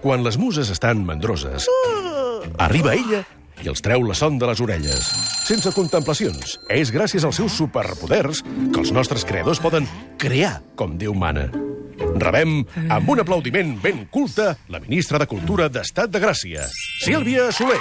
Quan les muses estan mandroses, arriba ella i els treu la son de les orelles. Sense contemplacions. És gràcies als seus superpoders que els nostres creadors poden crear com Déu mana. Rebem, amb un aplaudiment ben culte, la ministra de Cultura d'Estat de Gràcia, Sílvia Soler.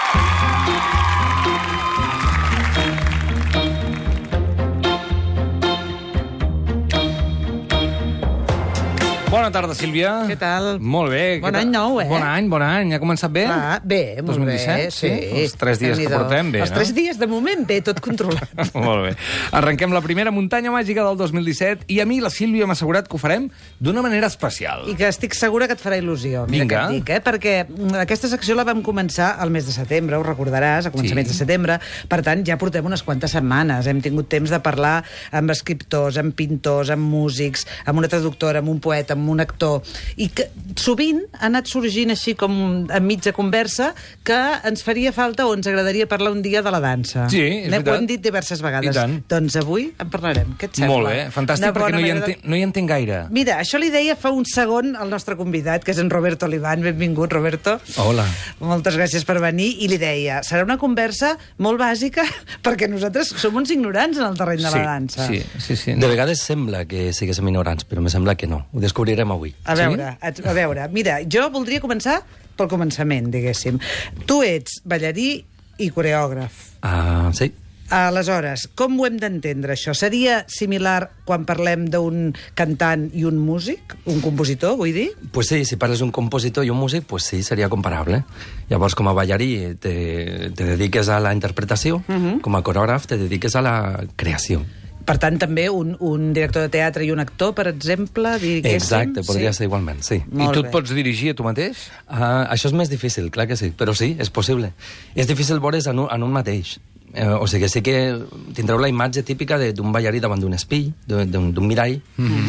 Bona tarda, Sílvia. Què tal? Molt bé. Bon any nou, Bon any. Ha començat bé? Bé, molt 2017, bé. sí. Els 3 dies que portem, bé, Els 3 dies, de moment, bé, tot controlat. Molt bé. Arrenquem la primera muntanya màgica del 2017 i a mi la Sílvia m'ha assegurat que ho farem d'una manera especial. I que estic segura que et farà il·lusió. Vinga. Que et dic, perquè aquesta secció la vam començar al mes de setembre, ho recordaràs, a començaments de setembre. Per tant, ja portem unes quantes setmanes. Hem tingut temps de parlar amb escriptors, amb pintors, amb músics, amb una traductora, amb un poeta, amb un actor, i que sovint ha anat sorgint així com enmig de conversa que ens faria falta o ens agradaria parlar un dia de la dansa. Sí, és veritat. Ho hem dit diverses vegades. I tant. Doncs avui en parlarem. Què et sembla? Molt bé, fantàstic, perquè no hi entenc gaire. Mira, això li deia fa un segon al nostre convidat, que és en Roberto Oliván. Benvingut, Roberto. Hola. Moltes gràcies per venir. I li deia, serà una conversa molt bàsica perquè nosaltres som uns ignorants en el terreny de la dansa. Sí. De vegades sembla que siguéssim ignorants, però me sembla que no. Ho descobrirem avui. A veure, mira, jo voldria començar pel començament, diguéssim. Tu ets ballarí i coreògraf. Sí. Aleshores, com ho hem d'entendre, això? Seria similar quan parlem d'un cantant i un músic? Un compositor, vull dir? Pues sí, si parles d'un compositor i un músic, pues sí, seria comparable. Llavors, com a ballarí te dediques a la interpretació, com a coreògraf te dediques a la creació. Per tant, també un director de teatre i un actor, per exemple, diguéssim? Exacte, podria ser igualment, sí. I tu et pots dirigir a tu mateix? Això és més difícil, clar que sí, però sí, és possible. És difícil veure's en un mateix. O sigui, sí que tindreu la imatge típica d'un ballarí davant d'un espill, d'un mirall,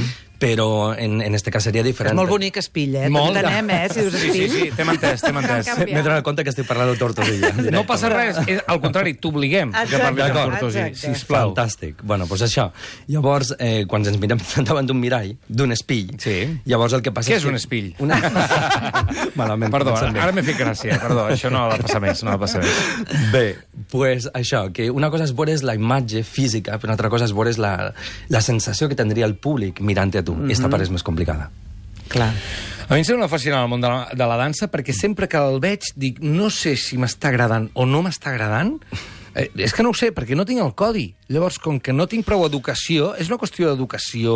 però en este cas seria diferent. És molt bonic espill, Molt. T'entenem, si dius espill. Sí, t'hem entès. M'he donat compte que estic parlant de Tortosilla. No passa res, al contrari, t'obliguem que parlis de Tortosí, sisplau. Fantàstic. Bueno, doncs això. Llavors, quan ens mirem davant d'un mirall, d'un espill, llavors el que passa Què és un espill? Malament. Perdó, ara m'he fet gràcia. Perdó, això no ha de passar més. Bé, doncs això, que una cosa és veure's la imatge física, però una altra cosa és veure's la sensació que tindria el públic mirant-te a tu. I esta part és més complicada. Clar. A mi em sembla fascinant el món de la dansa perquè sempre que el veig dic no sé si m'està agradant o no m'està agradant. És que no ho sé, perquè no tinc el codi. Llavors, com que no tinc prou educació, és una qüestió d'educació,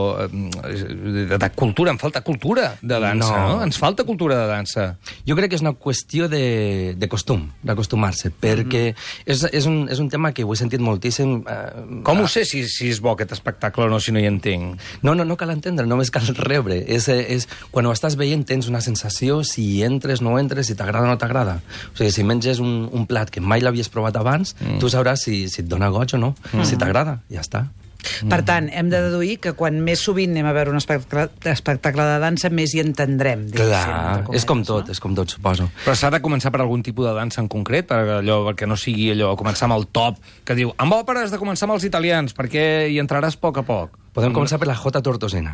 de cultura. Em falta cultura de dansa, no? Ens falta cultura de dansa. Jo crec que és una qüestió de costum, d'acostumar-se, perquè és un tema que ho he sentit moltíssim. Com ho sé si és bo aquest espectacle o no, si no hi entenc? No cal entendre, només cal rebre. Quan ho estàs veient tens una sensació, si entres, no entres, si t'agrada o no t'agrada. O sigui, si menges un plat que mai l'havies provat abans, tu sabràs si et dona goig o no. Si t'agrada, ja està. Per tant, hem de deduir que quan més sovint anem a veure un espectacle de dansa, més hi entendrem. Clar, és com tot, suposo. Però s'ha de començar per algun tipus de dansa en concret, perquè no sigui allò, començar amb el top, que diu, amb òpera has de començar amb els italians, perquè hi entraràs a poc a poc. Podem començar per la J tortosina.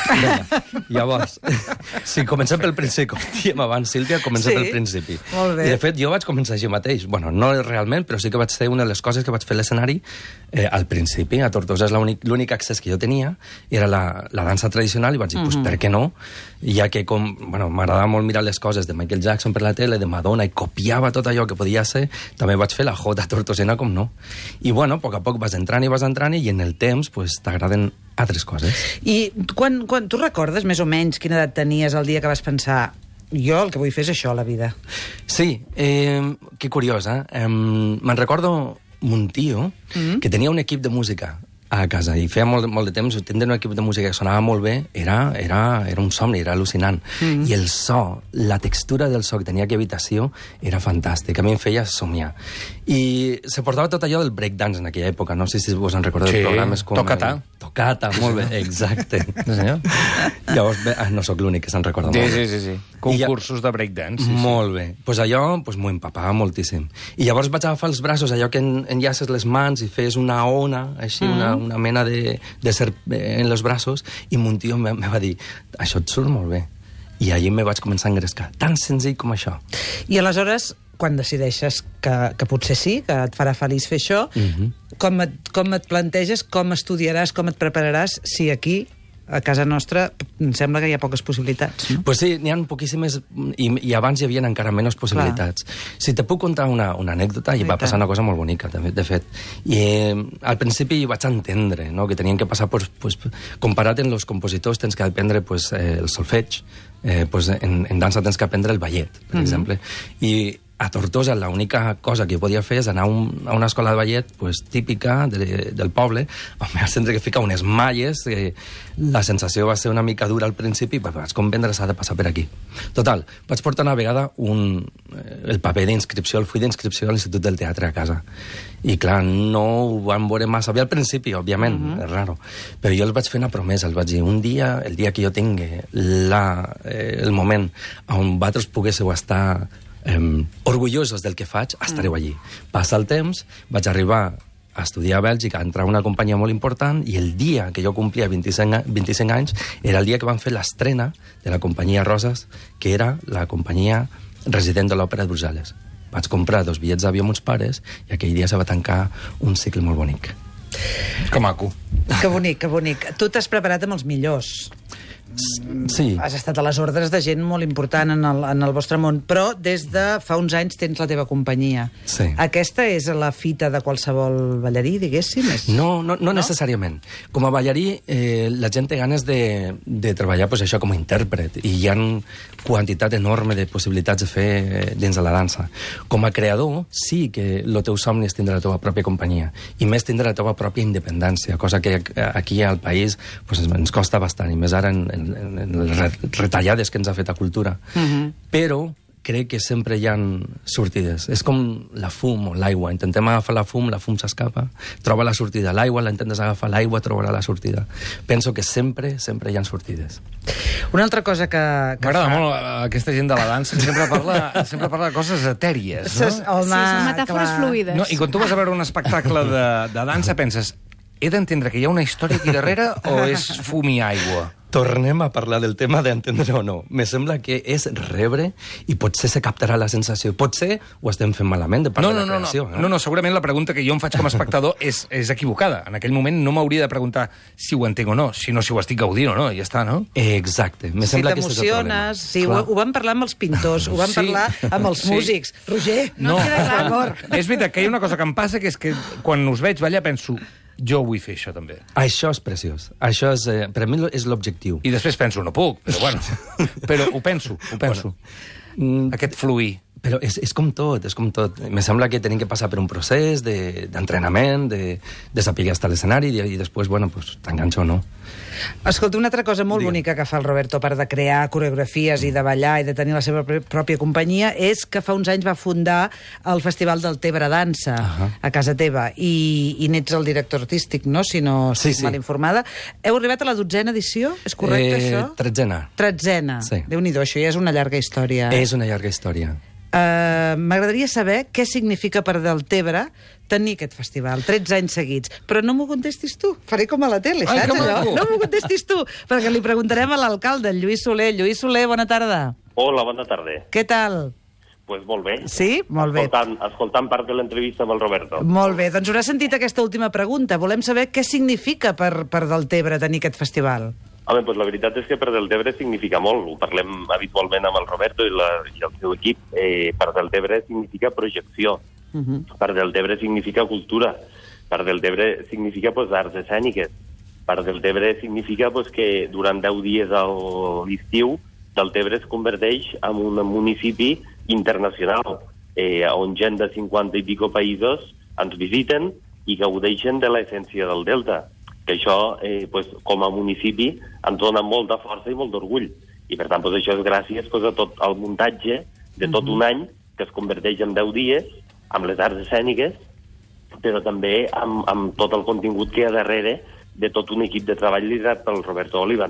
Llavors, si comencem pel principi, com diem abans, Sílvia, comencem pel principi. Molt bé. I, de fet, jo vaig començar així mateix. Bueno, no realment, però sí que vaig ser una de les coses que vaig fer a l'escenari al principi. A Tortosa és l'únic accés que jo tenia, era la dansa tradicional, i vaig dir, pues, per què no? Ja que m'agradava molt mirar les coses de Michael Jackson per la tele, de Madonna, i copiava tot allò que podia ser, també vaig fer la J tortosina, com no. I, a poc a poc vas entrant, i en el temps t'agraden altres coses. I quan tu recordes més o menys quina edat tenies el dia que vas pensar jo el que vull fer és això a la vida? Sí, que curiós, me'n recordo mon tio que tenia un equip de música a casa, i feia molt de temps tindre un equip de música que sonava molt bé era un somni, era al·lucinant. I el so, la textura del so que tenia aquella habitació era fantàstic, a mi em feia somiar. I se portava tot allò del breakdance en aquella època, no sé si vos en recordeu programes com... Tocata, molt bé, exacte. Sí, senyor. Llavors, no sóc l'únic que se'n recorda molt. Sí. Concursos de breakdance. Molt bé. Doncs allò m'ho empapava moltíssim. I llavors vaig agafar els braços, allò que enllaces les mans i fes una ona, així, una mena de ser en els braços, i mon tio me va dir, això et surt molt bé. I allí me vaig començar a engrescar. Tan senzill com això. I aleshores, quan decideixes que potser sí, que et farà feliç fer això, com et planteges, com estudiaràs, com et prepararàs, si aquí, a casa nostra, em sembla que hi ha poques possibilitats, no? Pues sí, n'hi ha poquíssimes, i abans hi havia encara menys possibilitats. Si te puc contar una anècdota, i va passar una cosa molt bonica, de fet. I al principi vaig entendre, no?, que tenien que passar, pues, comparat amb els compositors, tens que aprendre pues, el solfeig, pues, en dansa tens que aprendre el ballet, per exemple. I a Tortosa l'única cosa que jo podia fer és anar a una escola de ballet pues, típica del poble, on m'he de que ficar unes malles, la sensació va ser una mica dura al principi, però vaig comprendre que s'ha de passar per aquí. Total, vaig portar una vegada el paper d'inscripció, el full d'inscripció a l'Institut del Teatre a casa. I clar, no ho van veure massa bé al principi, òbviament, és raro. Però jo els vaig fer una promesa, els vaig dir, un dia, el dia que jo tingui el moment on vosaltres poguéssiu estar orgullosos del que faig, estareu allí. Passa el temps, vaig arribar a estudiar a Bèlgica, a entrar a una companyia molt important, i el dia que jo complia 25 anys era el dia que van fer l'estrena de la companyia Roses, que era la companyia resident de l'Òpera de Brussel·les. Vaig comprar 2 bitllets d'avió amb uns pares i aquell dia se va tancar un cicle molt bonic. Que maco. Que bonic, que bonic. Tu t'has preparat amb els millors. Sí. Has estat a les ordres de gent molt important en el vostre món, però des de fa uns anys tens la teva companyia. Sí. Aquesta és la fita de qualsevol ballarí, diguéssim? No necessàriament. Com a ballarí, la gent té ganes de treballar pues, això com a intèrpret, i hi ha quantitat enorme de possibilitats de fer dins de la dansa. Com a creador, sí que el teu somni és tindre la teva pròpia companyia, i més tindre la teva pròpia independència, cosa que aquí al país pues, ens costa bastant, i més ara en les retallades que ens ha fet a cultura. Però crec que sempre hi ha sortides. És com la fum o l'aigua. Intentem agafar la fum s'escapa, troba la sortida. L'aigua la intentes agafar, l'aigua trobarà la sortida. Penso que sempre hi ha sortides. Una altra cosa que m'agrada molt aquesta gent de la dansa, que sempre parla de coses etèries, no? Home, sí, són metàfores fluides. No, i quan tu vas a veure un espectacle de dansa penses, he d'entendre que hi ha una història aquí darrere o és fum i aigua? Tornem a parlar del tema d'entendre o no. Me sembla que és rebre i potser se captarà la sensació. Potser ho estem fent malament de part de la creació. No, segurament la pregunta que jo em faig com a espectador és equivocada. En aquell moment no m'hauria de preguntar si ho entenc o no, sinó si ho estic gaudint o no, i ja està, no? Exacte. Me sembla que aquest és el problema. Si t'emociones, ho vam parlar amb els pintors, ho vam parlar amb els músics. Roger, no, per favor. És veritat que hi ha una cosa que em passa, que és que quan us veig ballar penso, jo vull fer això també. Això és preciós. Això és, per a mi és l'objectiu. I després penso, no puc, però bueno. Però ho penso. Aquest fluir. Però és com tot, és com tot. Me sembla que tenim que passar per un procés d'entrenament, de saber estar a l'escenari, i després, bueno, pues, t'enganxa o no. Escolta, una altra cosa molt bonica que fa el Roberto, a part de crear coreografies i de ballar i de tenir la seva pròpia companyia, és que fa uns anys va fundar el Festival del Tebre Dansa a casa teva, i n'ets el director artístic, no?, si no estic mal informada. Heu arribat a la 12a edició? És correcte, això? 13a. 13a. Sí. Déu-n'hi-do, això ja és una llarga història. És una llarga història. M'agradaria saber què significa per Deltebre tenir aquest festival, 13 anys seguits. Però no m'ho contestis tu, faré com a la tele, saps allò? No m'ho contestis tu, perquè li preguntarem a l'alcalde, el Lluís Soler. Lluís Soler, bona tarda. Hola, bona tarda. Què tal? Pues molt bé. Sí? Molt bé. Escoltant part de l'entrevista amb el Roberto. Molt bé, doncs haurà sentit aquesta última pregunta. Volem saber què significa per Deltebre tenir aquest festival. Home, pues la veritat és que per Deltebre significa molt. Ho parlem habitualment amb el Roberto i el seu equip. Per Deltebre significa projecció. Per Deltebre significa cultura. Per Deltebre significa arts escèniques. Per Deltebre significa que durant 10 dies a l'estiu Deltebre es converteix en un municipi internacional, on gent de 50 i pico països ens visiten i gaudeixen de l'essència del Delta. Que això, com a municipi, ens dona molta força i molt d'orgull. I, per tant, això és gràcies a tot el muntatge de tot un any, que es converteix en 10 dies, amb les arts escèniques, però també amb tot el contingut que hi ha darrere de tot un equip de treball liderat pel Roberto Olivan.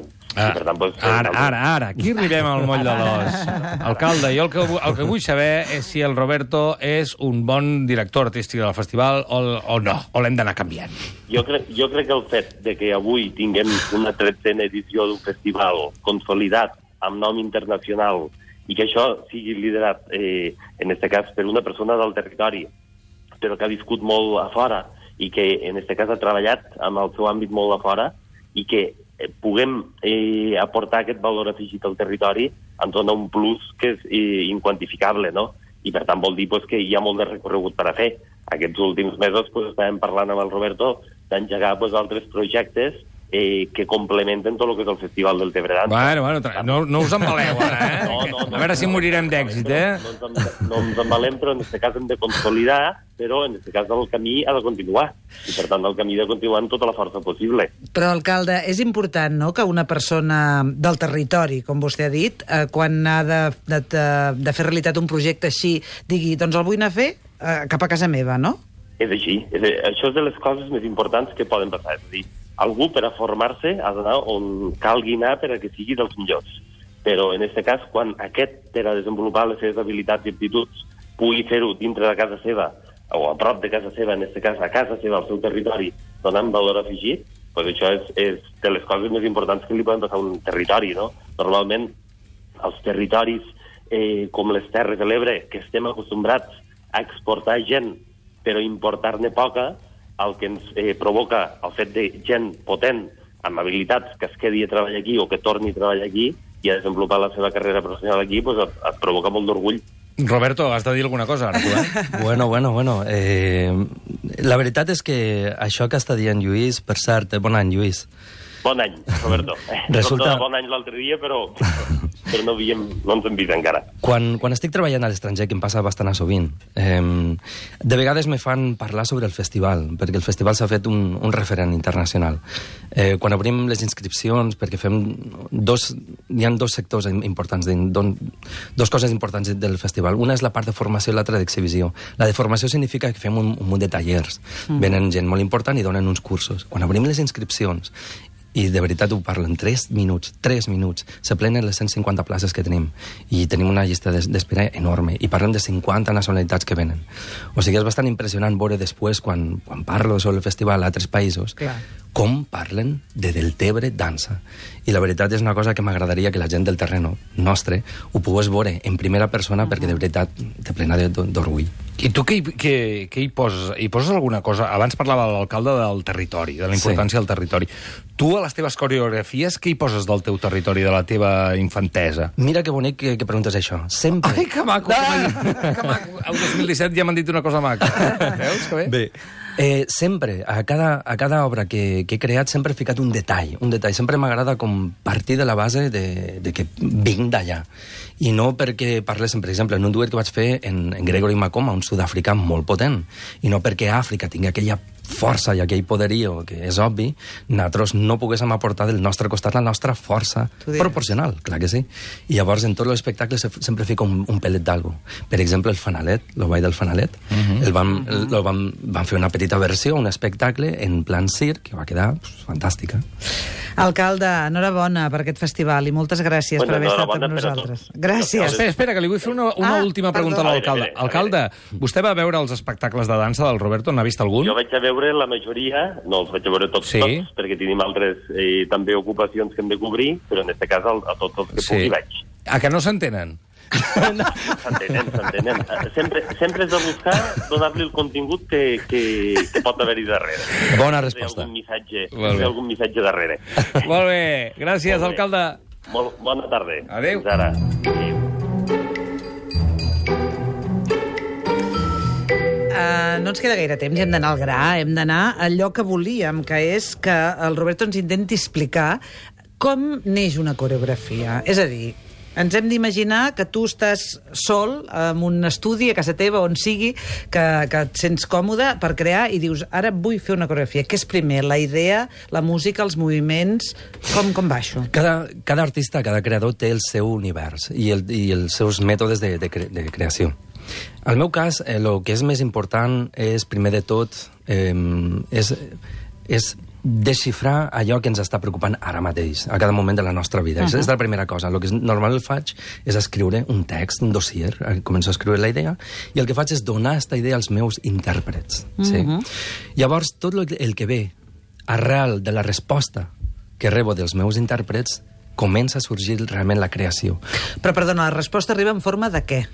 Ara, aquí arribem al moll de l'os. Alcalde, jo el que vull saber és si el Roberto és un bon director artístic del festival o no, o l'hem d'anar canviant. Jo crec que el fet de que avui tinguem una 13a edició d'un festival consolidat amb nom internacional i que això sigui liderat, en aquest cas, per una persona del territori, però que ha viscut molt a fora i que, en aquest cas, ha treballat amb el seu àmbit molt a fora i que puguem aportar aquest valor afegit al territori ens dona un plus que és inquantificable, no? I, per tant, vol dir que hi ha molt de recorregut per a fer. Aquests últims mesos estàvem parlant amb el Roberto d'engegar altres projectes que complementen tot el que és el Festival del Tebre Dansa. Bueno, no us embaleu, ara, eh? No, a veure si morirem d'èxit, eh? No ens embalem, però en aquest cas hem de consolidar, però en aquest cas el camí ha de continuar. I, per tant, el camí ha de continuar amb tota la força possible. Però, alcalde, és important, no?, que una persona del territori, com vostè ha dit, quan ha de fer realitat un projecte així, digui, doncs el vull anar a fer cap a casa meva, no? És així. Això és de les coses més importants que poden passar. És a dir, algú per a formar-se ha d'anar on calgui anar per a que sigui dels millors. Però en aquest cas, quan aquest per a desenvolupar les seves habilitats i aptituds pugui fer-ho dintre de casa seva o a prop de casa seva, en aquest cas a casa seva, al seu territori, donant valor afegit, doncs això és de les coses més importants que li poden passar a un territori, no? Normalment, els territoris com les Terres de l'Ebre, que estem acostumbrats a exportar gent però importar-ne poca, el que ens provoca el fet de gent potent, amb habilitats, que es quedi a treballar aquí o que torni a treballar aquí i a desenvolupar la seva carrera professional aquí, doncs et provoca molt d'orgull. Roberto, has de dir alguna cosa ara, tu, eh? Bueno. La veritat és que això que està dient Lluís, per cert, bon any, Lluís. Bon any, Roberto. Resulta... Bon any l'altre dia, però no ens hem vist encara. Quan estic treballant a l'estranger, que em passa bastant a sovint, de vegades me fan parlar sobre el festival, perquè el festival s'ha fet un referent internacional. Quan obrim les inscripcions, perquè hi ha dos sectors importants, dos coses importants del festival. Una és la part de formació i l'altra d'exhibició. La de formació significa que fem un munt de tallers. Venen gent molt important i donen uns cursos. Quan obrim les inscripcions, i de veritat ho parlo, en 3 minuts, se plenen les 150 places que tenim. I tenim una llista d'espera enorme. I parlem de 50 nacionalitats que venen. O sigui, és bastant impressionant veure després, quan parlo sobre el festival a altres països, com parlen de Deltebre Dansa. I la veritat és una cosa que m'agradaria que la gent del terreno nostre ho pogués veure en primera persona, perquè de veritat te plena d'orgull. I tu què hi poses? Hi poses alguna cosa? Abans parlava l'alcalde del territori, de la importància del territori. Tu, a les teves coreografies, què hi poses del teu territori, de la teva infantesa? Mira que bonic que preguntes això. Sempre... Ai, que maco! Que maco! El 2017 ja m'han dit una cosa maca. Veus que bé? Sempre, a cada obra que he creat, sempre he ficat un detall. Sempre m'agrada com partir de la base de que vinc d'allà. I no perquè parléssim, per exemple, en un duet que vaig fer en Gregory Makoma, un sud-africà molt potent, i no perquè Àfrica tingui aquella força i aquell poderío, que és obvi, nosaltres no poguéssim aportar del nostre costat la nostra força proporcional, clar que sí. I llavors en tot l'espectacle sempre fica un pelet d'algo. Per exemple, el Fanalet, el ball del Fanalet, van fer una petita versió, un espectacle en plan circ, que va quedar fantàstica. Alcalde, enhorabona per aquest festival i moltes gràcies per haver estat amb nosaltres. Gràcies. Espera, que li vull fer una última pregunta a l'alcalde. Alcalde, vostè va veure els espectacles de dansa del Roberto? N'ha vist algun? Jo vaig a veure la majoria, no els vaig a veure tots, perquè tenim altres també ocupacions que hem de cobrir, però en aquest cas a tots els que pugui vaig. A que no s'entenen? S'entenen. Sempre és de buscar donar-li el contingut que pot haver-hi darrere. Bona resposta. Algun missatge darrere. Molt bé, gràcies, alcalde. Bona tarda. Adéu. Fins ara. No ens queda gaire temps, hem d'anar al gra, hem d'anar a allò que volíem, que és que el Roberto ens intenti explicar com neix una coreografia. És a dir, ens hem d'imaginar que tu estàs sol en un estudi a casa teva, on sigui, que et sents còmode per crear i dius, ara vull fer una coreografia. Què és primer? La idea, la música, els moviments? Com va això? Cada artista, cada creador té el seu univers i els seus mètodes de creació. Al meu cas, el que és més important és, primer de tot, és desxifrar allò que ens està preocupant ara mateix, a cada moment de la nostra vida. És la primera cosa. El que normalment faig és escriure un text, un dossier, començo a escriure la idea, i el que faig és donar aquesta idea als meus intèrprets. Llavors, tot el que ve arrel de la resposta que rebo dels meus intèrprets comença a sorgir realment la creació. Però, perdona, la resposta arriba en forma de què?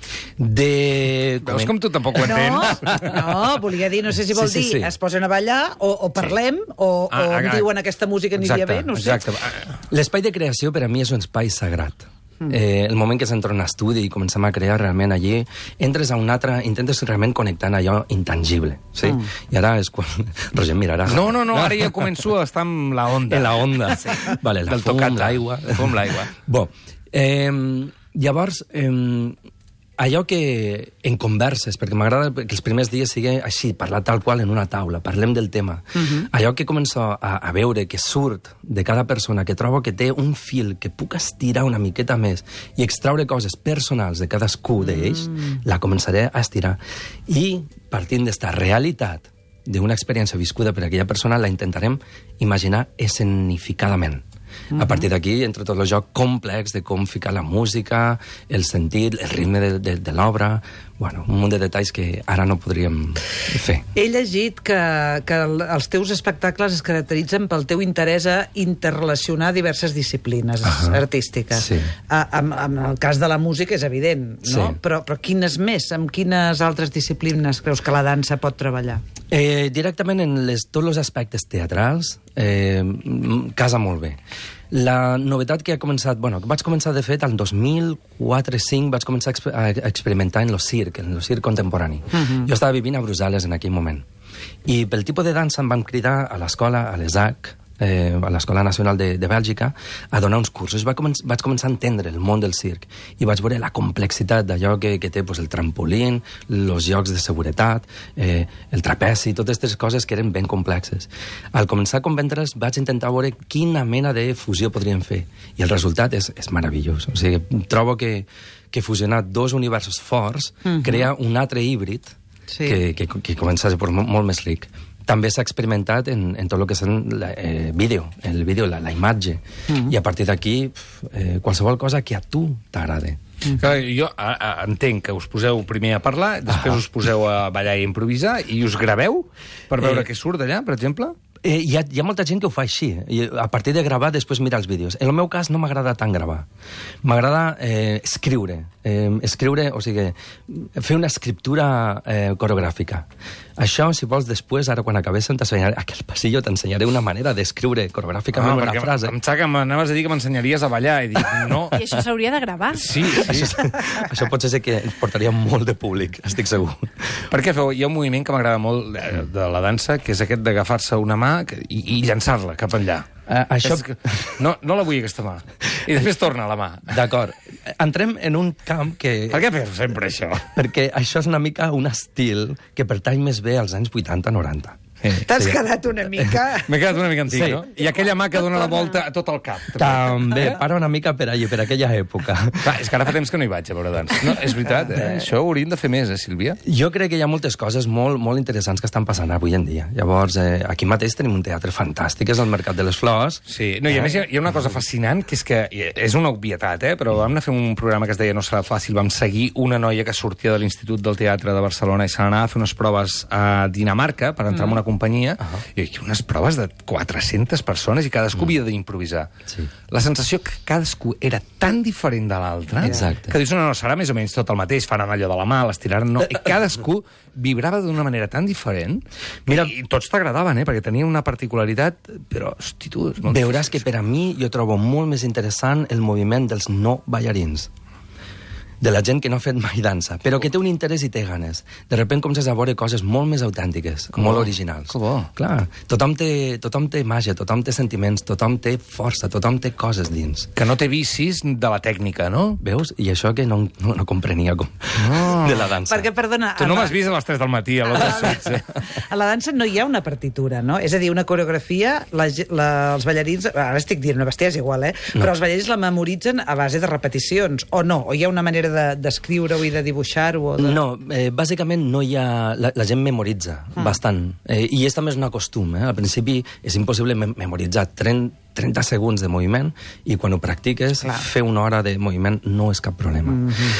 Veus com tu tampoc ho entens? No, volia dir, no sé si vol Sí. dir es posen a ballar, o parlem, o em diuen aquesta música aniria bé, no sé. Exacte. L'espai de creació per a mi és un espai sagrat. El moment que s'entra en un estudi i comencem a crear realment allí, entres a un altre, intentes realment connectar en allò intangible. Sí? I ara és quan... Roger em mirarà. No, ara ja començo a estar amb la onda. En la onda. Sí. Vale, la Del fum, tocat, l'aigua. Fum, l'aigua. Bo, llavors, allò que en converses, perquè m'agrada que els primers dies sigui així, parlar tal qual en una taula, parlem del tema. Allò que començo a veure que surt de cada persona, que trobo que té un fil que puc estirar una miqueta més i extraure coses personals de cadascú d'ells, la començaré a estirar. I, partint d'esta realitat d'una experiència viscuda per aquella persona, la intentarem imaginar escenificadament. A partir d'aquí, entre tot el joc complex de com ficar la música, el sentit, el ritme de l'obra... Bueno, un munt de detalls que ara no podríem fer. He llegit que els teus espectacles es caracteritzen pel teu interès a interrelacionar diverses disciplines artístiques. Sí. En el cas de la música és evident, no? Sí. Però quines més? Amb quines altres disciplines creus que la dansa pot treballar? Directament en tots els aspectes teatrals casa molt bé. La novetat que ha començat... Bueno, vaig començar, de fet, el 2004-2005 vaig començar a experimentar en el circ contemporani. Jo estava vivint a Brussel·les en aquell moment. I pel tipus de dansa em van cridar a l'escola, a l'ESAC, a l'Escola Nacional de Bèlgica, a donar uns cursos. Vaig començar a entendre el món del circ i vaig veure la complexitat d'allò que té el trampolín, els jocs de seguretat, el trapezi, totes aquestes coses que eren ben complexes. Al començar a convèncer-les vaig intentar veure quina mena de fusió podríem fer i el resultat és meravellós. O sigui, trobo que fusionar dos universos forts crea un altre híbrid que comença a ser molt més ric. També s'ha experimentat en tot el que és el vídeo, la imatge. I a partir d'aquí, qualsevol cosa que a tu t'agrade. Jo entenc que us poseu primer a parlar, després us poseu a ballar i improvisar, i us graveu per veure què surt d'allà, per exemple? Hi ha molta gent que ho fa així. A partir de gravar, després mirar els vídeos. En el meu cas no m'agrada tant gravar. M'agrada escriure. O sigui, fer una escriptura coreogràfica. Això, si vols, després, ara quan acabéssim, t'ensenyaré, aquell passillo t'ensenyaré una manera d'escriure coreogràficament una frase. Em sembla que m'anaves a dir que m'ensenyaries a ballar, i dic, no. I això s'hauria de gravar. Sí. Això pot ser que ens portaria molt de públic, estic segur. Perquè hi ha un moviment que m'agrada molt de la dansa, que és aquest d'agafar-se una mà i llançar-la cap enllà. Això... No la vull, aquesta mà. I després torna la mà. D'acord. Entrem en un camp que... Per què fes sempre això? Perquè això és una mica un estil que pertany més bé als anys 80-90. T'has quedat una mica... M'he quedat una mica antic, Sí. no? I aquella mà que dona la volta a tot el cap. També, para una mica per allí, per aquella època. Clar, és que ara fa temps que no hi vaig a veure dansa. No, és veritat, això ho hauríem de fer més, Sílvia? Jo crec que hi ha moltes coses molt interessants que estan passant avui en dia. Llavors, aquí mateix tenim un teatre fantàstic, és el Mercat de les Flors. Sí, no, i a més hi ha una cosa fascinant, que és que és una obvietat, però vam anar a fer un programa que es deia No serà fàcil, vam seguir una noia que sortia de l'Institut del Teatre de Barcelona i se n'anava a fer unes proves a Dinamarca per entrar en una companyia, i aquí unes proves de 400 persones i cadascú havia d'improvisar. Sí. La sensació que cadascú era tan diferent de l'altre Exacte. que dius, no, serà més o menys tot el mateix, faran allò de la mà, l'estiraran, no. I cadascú vibrava d'una manera tan diferent. Mira, i tots t'agradaven, perquè tenia una particularitat, però, hosti, tu... Veuràs que per a mi jo trobo molt més interessant el moviment dels no ballarins, de la gent que no ha fet mai dansa, però que té un interès i té ganes. De sobte comences a veure coses molt més autèntiques, molt originals. Que bo. Clar, tothom té màgia, tothom té sentiments, tothom té força, tothom té coses dins. Que no té vicis de la tècnica, no? Veus? I això que no comprenia de la dansa. Perquè, perdona... Tu no m'has vist a les 3 del matí, a l'Otres Suits, A la dansa no hi ha una partitura, no? És a dir, una coreografia, els ballarins... Ara estic dient una bèstia, és igual, Però els ballarins la memoritzen a base de repeticions, o no? O hi ha una manera d'escriure-ho i de dibuixar-ho? No, bàsicament no hi ha... La gent memoritza bastant. I és també un costum. Al principi és impossible memoritzar 30 segons de moviment i quan ho practiques, fer una hora de moviment no és cap problema.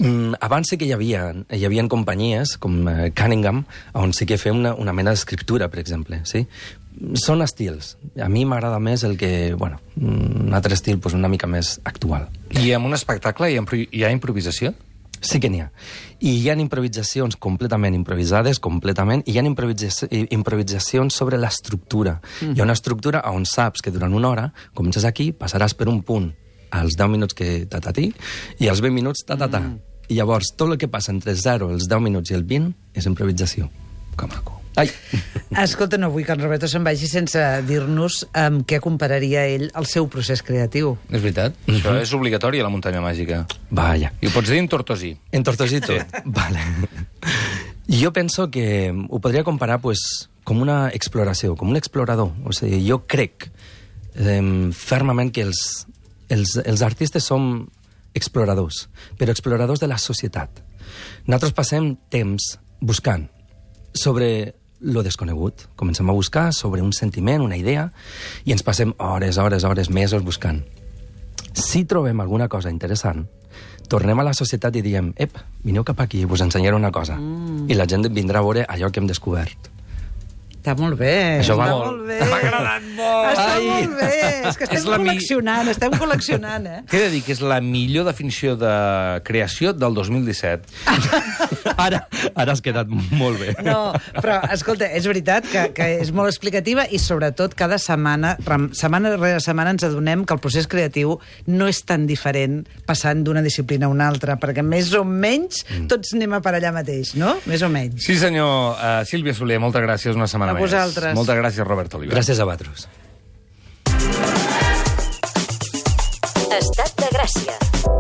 Abans sí que hi havia companyies com Cunningham, on sí que fem una mena d'escriptura, per exemple, sí? Són estils. A mi m'agrada més el que, bueno, un altre estil pues, una mica més actual. I en un espectacle hi ha improvisació? Sí que n'hi ha. I hi ha improvisacions completament improvisades, completament, i hi ha improvisacions sobre l'estructura. Hi ha una estructura on saps que durant una hora, comences aquí, passaràs per un punt als 10 minuts que ta-ta-ti, i als 20 minuts ta-ta-ta. I llavors, tot el que passa entre 0, els 10 minuts i el 20 és improvisació. Que maco. Ai! Escolta, no vull que en Roberto se'n vagi sense dir-nos amb què compararia ell el seu procés creatiu. És veritat. Això és obligatori a la muntanya màgica. Vaya. I ho pots dir en Tortosí. En Tortosí tot? Sí. Vale. Jo penso que ho podria comparar pues, com una exploració, com un explorador. O sigui, jo crec fermament que els artistes som exploradors, però exploradors de la societat. Nosaltres passem temps buscant sobre lo desconegut. Comencem a buscar sobre un sentiment, una idea, i ens passem hores, mesos buscant. Si trobem alguna cosa interessant, tornem a la societat i diem, ep, vineu cap aquí, us ensenyaré una cosa. I la gent vindrà a veure allò que hem descobert. Està molt bé. Això va molt bé. M'ha agradat molt. Està molt bé. És que estem col·leccionant, eh? T'he de dir que és la millor definició de creació del 2017. Ara has quedat molt bé. No, però, escolta, és veritat que és molt explicativa i, sobretot, cada setmana rere setmana ens adonem que el procés creatiu no és tan diferent passant d'una disciplina a una altra, perquè més o menys tots anem a per allà mateix, no? Més o menys. Sí, senyor. Sílvia Soler, moltes gràcies una setmana A més. vosaltres. Moltes gràcies, Robert Oliver. Gràcies a vosaltres. Estat de Gràcia.